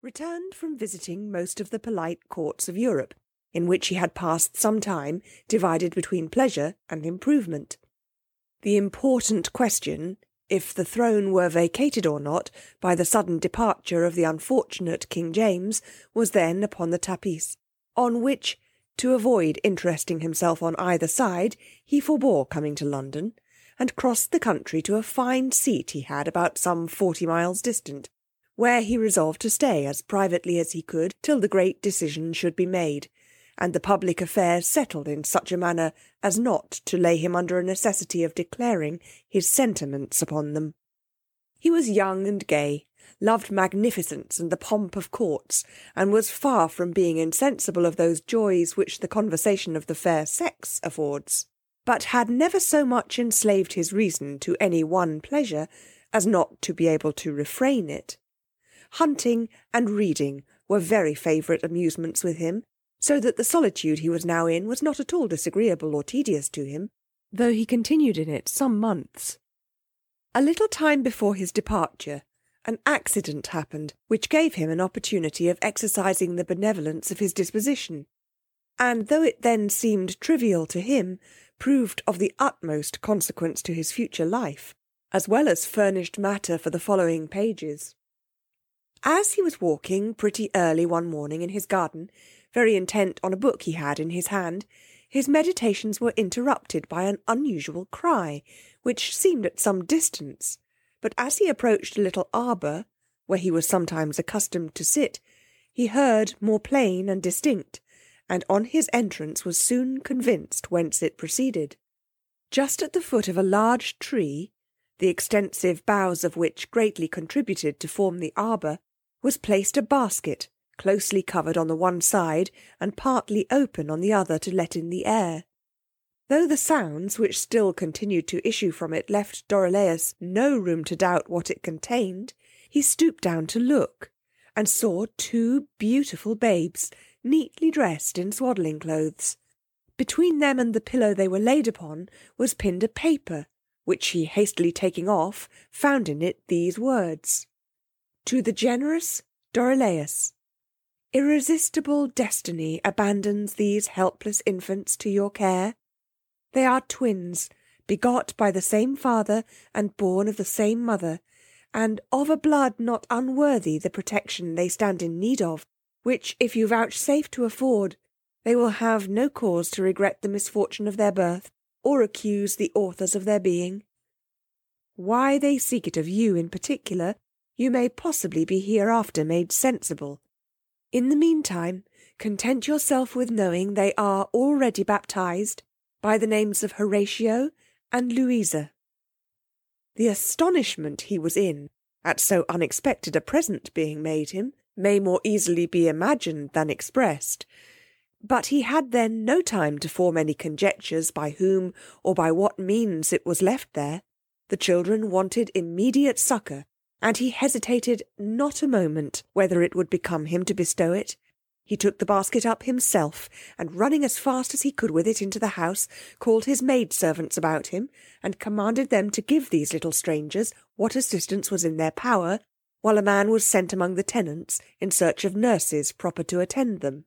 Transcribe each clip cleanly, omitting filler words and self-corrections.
returned from visiting most of the polite courts of Europe, in which he had passed some time divided between pleasure and improvement. The important question, if the throne were vacated or not by the sudden departure of the unfortunate King James, was then upon the tapis, on which, to avoid interesting himself on either side, he forbore coming to London, and crossed the country to a fine seat he had about some 40 miles distant, where he resolved to stay as privately as he could till the great decision should be made, and the public affairs settled in such a manner as not to lay him under a necessity of declaring his sentiments upon them. He was young and gay, loved magnificence and the pomp of courts, and was far from being insensible of those joys which the conversation of the fair sex affords, but had never so much enslaved his reason to any one pleasure as not to be able to refrain it. Hunting and reading were very favourite amusements with him, so that the solitude he was now in was not at all disagreeable or tedious to him, though he continued in it some months. A little time before his departure, an accident happened, which gave him an opportunity of exercising the benevolence of his disposition, and though it then seemed trivial to him, proved of the utmost consequence to his future life, as well as furnished matter for the following pages. As he was walking pretty early one morning in his garden, very intent on a book he had in his hand, his meditations were interrupted by an unusual cry, which seemed at some distance, but as he approached a little arbour, where he was sometimes accustomed to sit, he heard more plain and distinct, and on his entrance was soon convinced whence it proceeded. Just at the foot of a large tree, the extensive boughs of which greatly contributed to form the arbour, was placed a basket, closely covered on the one side and partly open on the other to let in the air. Though the sounds which still continued to issue from it left Dorilaus no room to doubt what it contained, he stooped down to look, and saw 2 beautiful babes, neatly dressed in swaddling clothes. Between them and the pillow they were laid upon was pinned a paper, which he hastily taking off, found in it these words: To the generous Dorilaus, irresistible destiny abandons these helpless infants to your care. They are twins, begot by the same father and born of the same mother, and of a blood not unworthy the protection they stand in need of, which if you vouchsafe to afford, they will have no cause to regret the misfortune of their birth, or accuse the authors of their being. Why they seek it of you in particular, you may possibly be hereafter made sensible. In the meantime, content yourself with knowing they are already baptized by the names of Horatio and Louisa. The astonishment he was in at so unexpected a present being made him may more easily be imagined than expressed, but he had then no time to form any conjectures by whom or by what means it was left there. The children wanted immediate succour, and he hesitated not a moment whether it would become him to bestow it. He took the basket up himself, and running as fast as he could with it into the house, called his maidservants about him, and commanded them to give these little strangers what assistance was in their power, while a man was sent among the tenants in search of nurses proper to attend them.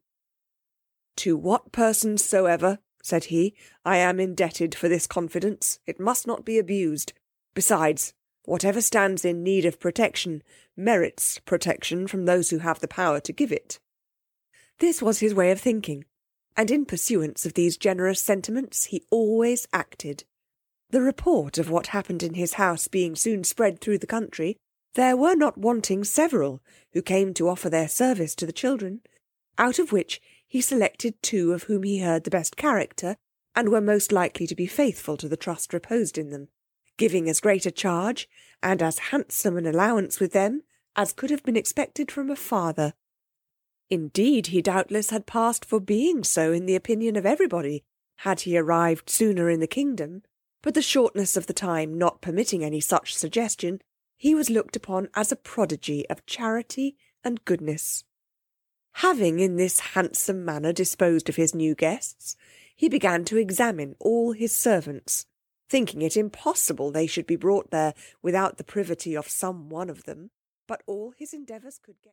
To what persons soever, said he, I am indebted for this confidence. It must not be abused. Besides, whatever stands in need of protection merits protection from those who have the power to give it. This was his way of thinking, and in pursuance of these generous sentiments he always acted. The report of what happened in his house being soon spread through the country, there were not wanting several who came to offer their service to the children, out of which he selected 2 of whom he heard the best character, and were most likely to be faithful to the trust reposed in them, giving as great a charge and as handsome an allowance with them as could have been expected from a father. Indeed, he doubtless had passed for being so in the opinion of everybody, had he arrived sooner in the kingdom, but the shortness of the time not permitting any such suggestion, he was looked upon as a prodigy of charity and goodness. Having in this handsome manner disposed of his new guests, he began to examine all his servants, thinking it impossible they should be brought there without the privity of some one of them, but all his endeavours could get